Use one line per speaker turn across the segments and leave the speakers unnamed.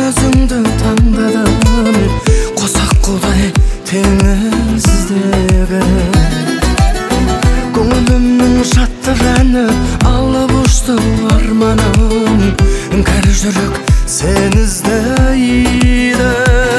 өзіңді таңдадым, қосақ құдай теңіздегі. Көңілімнің шаттық әні алып ұшты арманым, кәрі жүрек сені іздейді.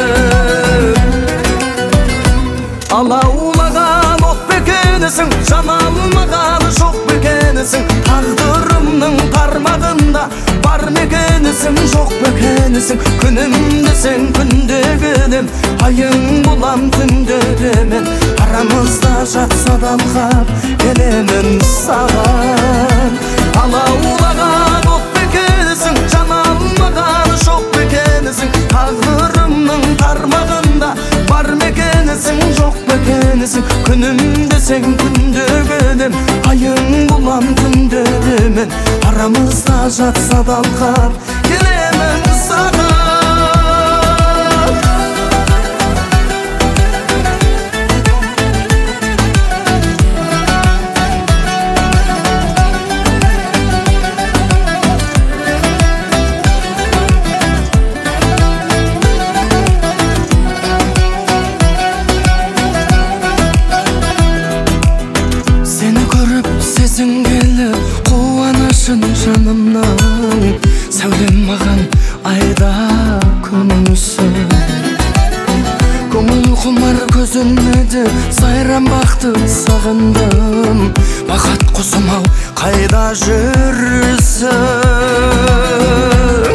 Алаулаған от бекенесің, жаналмаған жоқ бекенесің. Тағдырымның тармағында бар мекенесің, жоқ бекенесің. Күнімдесің, күндегенім, айың болам түнде мен. Арамызда жатса далғап келемін саған. Алаулаған от бекенесің, жаналмаған жоқ бекенесің. Тағдырымның тармағында бар мекенесің, жоқ бекенесің. Күнімдесің, күндегенім, айың болам түнде мен. Арамызда жатса далғап келемін саған. Сезінгелі қуанышын жанымнан, сәулем маған айда күнсің. Көңіл құмар көзімді сайранбақты сағындым. Бақат құсым-ау қайда жүрсің?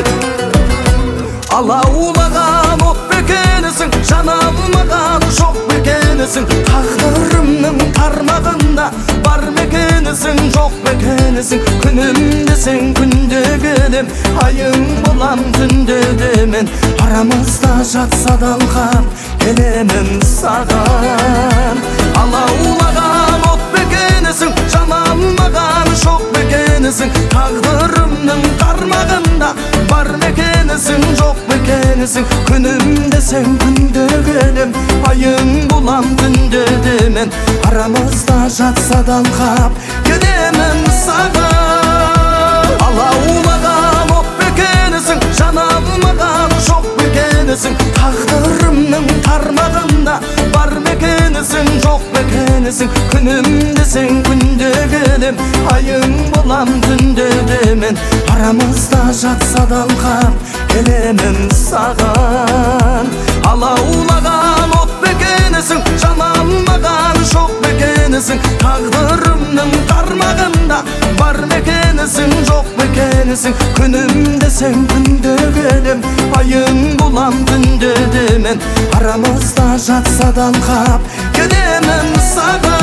Алаулаған от бекенесің, жаналмаған жоқ бекенесің. Тағдырымның тармағында бар мекенесің, жоқ бекенесің. Күнімдесің, күндегенім, айың болам түнде мен. Арамызда жатса далғап келемін саған. Алаулаған от бекенесің, жаналмаған жоқ бекенесің. Тағдырымның тармағында бар мекенесің, жоқ бекенесің. Күнімдесің, күндегенім, айың болам түнде мен. Арамызда жатса далғап келемін саған. Алаулаған от бекенесің, жаналмаған жоқ бекенесің. Тағдырымның тармағында бар мекенесің, жоқ бекенесің. Күнімдесің, күндегенім, айың болам түнде мен. Арамызда жатса далғап келемін саған. Алаулаған от бекенесің, жаналмаған жоқ бекенесің. Тағдырымның тармағында бар мекенесің, жоқ бекенесің. Күнімдесің, күндегенім, айың болам түнде мен. Арамызда жатса далғап келемін саған.